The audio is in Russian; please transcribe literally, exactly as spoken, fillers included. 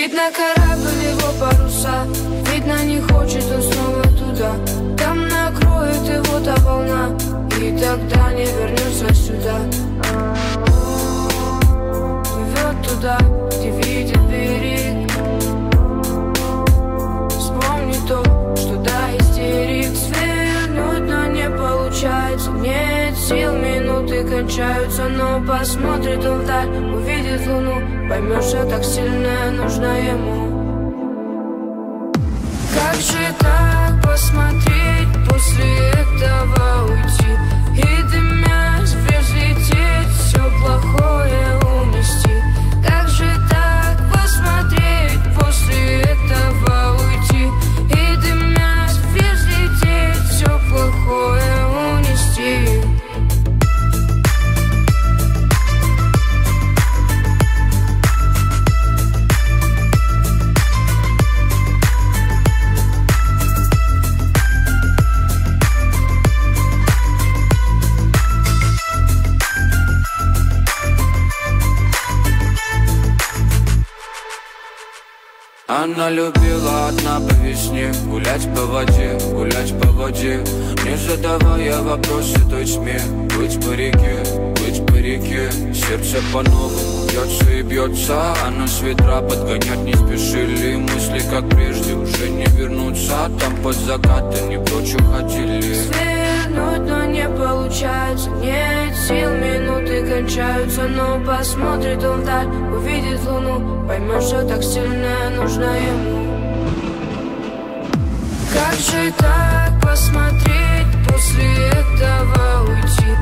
Видно корабль, его паруса, видно не хочет он снова туда. Там накроет его та волна, и тогда не вернется сюда. Плывет туда, где видит берег. Вспомни то, что до истерик свернуть, но не получается. Нет сил, минуты кончаются, но посмотрит он вдаль, увидит луну, поймешь, что так сильно нужно ему. Как же так посмотреть, после этого уйти и дымясь взлететь, все плохое унести? Как же так посмотреть, после этого уйти и дымясь взлететь, все плохое унести? Она любила одна по весне гулять по воде, гулять по воде, не задавая вопросы той тьме. Плыть по реке, плыть по реке, сердце по-новому бьется и бьется, а нас ветра подгонять не спешили. Мысли, как прежде, уже не вернутся, там под закатом не прочь уходили. Свернуть, но не получается, нет сил, минуты кончаются, но посмотрит он вдаль, увидит луну, поймешь, что так сильно нужно ему. Как же так посмотреть, после этого уйти